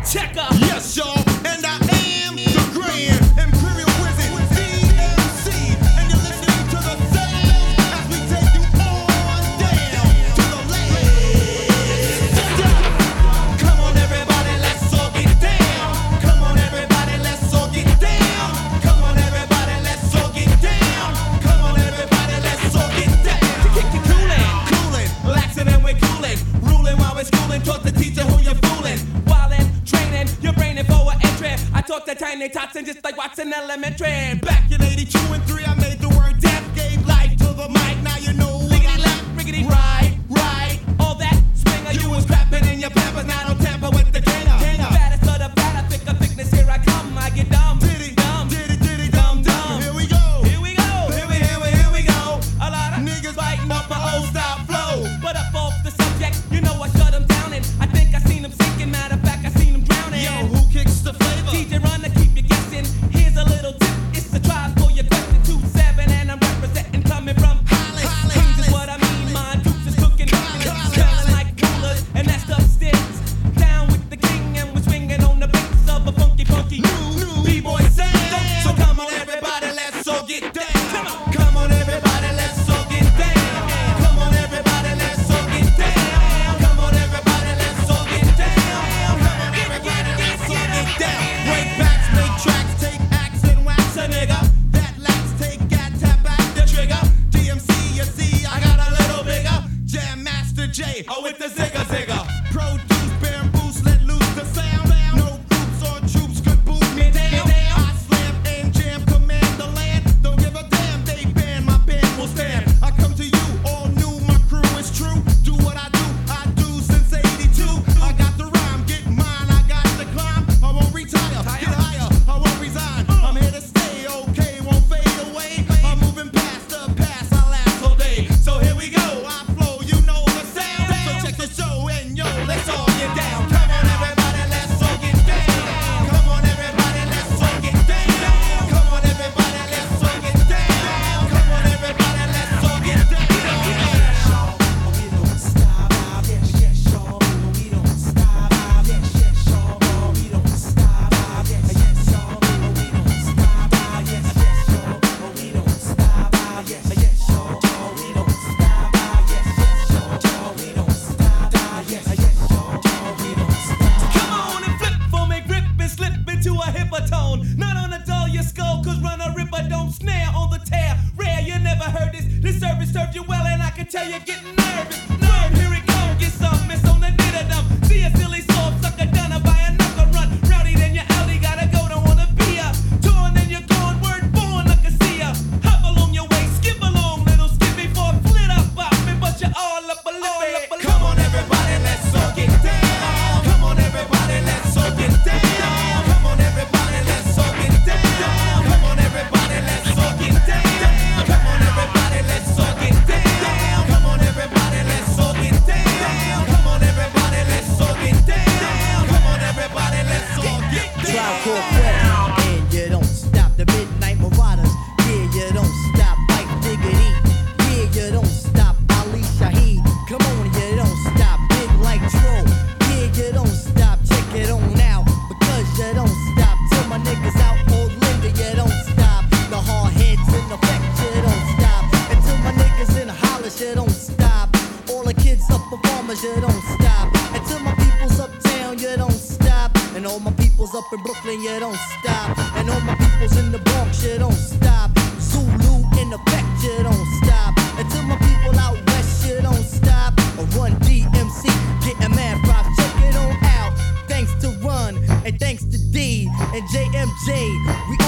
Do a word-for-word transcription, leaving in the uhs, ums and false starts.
checker. Yes, y'all, and I am the Grand Imperial Wizard, D M C, and you're listening to the sound as we take you on down to the land. Come on, everybody, let's all get down. Come on, everybody, let's all get down. Come on, everybody, let's all get down. Come on, everybody, let's all get down. To kick you coolin', Coolin', relaxing and we're coolin', ruling while we're schooling. Taught the teacher who you're fooling, wildin', training, you're braining for an entry. I taught the tiny tots and just like Watson Elementary. back in eighty-two and three, I made the word death, gave life to the mic. Now you know what I Liggity like. left, riggedy right, right. All that springer, you was crapping in your pampers. Now don't tamper with the gainer. Fattest of the fat, I pick a thickness. Here I come, I get dumb, Diddy, dumb, diddy, diddy, dum, dum. Here we go. Here we go, Here we, here we, here we go. a lot of Niggas biting off my old style flow. but up off the subject, you know I shut them down. And I think I seen them sinking. Matter of fact, I seen them drowning. Yo, who kicks the flavor? D J Run to keep you guessing. Here's a little tip. It's a trial for your question. two seven and I'm representing coming from Hollis, Hollis. Hollis. Is what I mean. My dukes is cooking. Hollis. Smelling like coolers. And that's upstairs. Down with the king and we're swinging on the bass of a funky, funky New, new B-boy sound. So come on, everybody, let's all get down. Come on, everybody, let's all get down. Come on, everybody, let's all get down. Come on, everybody, let's all get down. Come on, everybody, let's all get down. Break backs, make tracks, take axe and wax a nigga. That lax, take gat, tap back the trigger. D M C, you see, I got a little bigger. Jam Master J, oh with the zigga zigga. Produce bamboos, let loose the sound. No groups or troops could boot me down. I slam and jam, command the land. Don't give a damn, they ban, my band will stand. I come to you, all new, my crew is true. Do what I do, I do since eighty-two. I got the rhyme, get mine, I got the climb. I won't retire, get higher, I won't resign. I'm here to stay, okay, won't fade away. I'm moving past the past, I last all day. So here we go, I flow, you know the sound. So check the show and yo, let's all get down. Come on, everybody, let's all get down. Come on, everybody, let's all get down. Come on, everybody, let's all get down. Come on, everybody, let's all get down. We don't stop, yes, yes, y'all. We don't stop, yes, yes, y'all. We don't stop, yes, yes, y'all. We don't stop, yes, yes, y'all. We don't stop, yes, yes, y'all. We don't stop, yes, yes, y'all. We don't stop, yes, yes, y'all. We don't stop. Come on and flip for me, grip and slip into a hippertone. Not on a dull your skull, cause run a ripper don't snare on the tear. Rare, you never heard this. This service served you well, and I can tell you're getting nervous. Nerve, here it goes, get some, miss on the did-a-dum. See a silly soft sucker done by a knuckle run. Rowdy, then you're outie, gotta go, don't wanna be a torn, then you're gone, word born, I can see ya. Hop along your way, skip along, little skippy for a flit up, bop me, but you're all up a lip. Come on, everybody, let's all get down. Come on, everybody, let's all get down. Come on, everybody, let's all get down. Come on, everybody, let's all get down. Come on, everybody, let's all get down. Come on, everybody, let's all get down. Come on, everybody, let's all get down. Come on, everybody, let's all get Tribe down. Called Quest, and you don't stop. The Midnight Marauders, yeah, you don't stop. Mike Diggity, yeah, you don't stop. Ali Shaheed, come on, you don't stop. Big like Tro, yeah, you don't stop. Check it on out, because you don't stop. Till my niggas out old Linda, you don't stop. The hard heads in effect, you don't stop. And till my niggas in Hollis, you don't stop. All the kids up performers, you don't stop. And till my people's uptown, you don't stop. And all my people's up in Brooklyn, you don't stop. And all my people's in the Bronx, you don't stop. Zulu in effect, you don't stop. And till my people out west, you don't stop. Or Run D M C, getting mad props, check it on out. Thanks to Run, and thanks to D, and J M J. We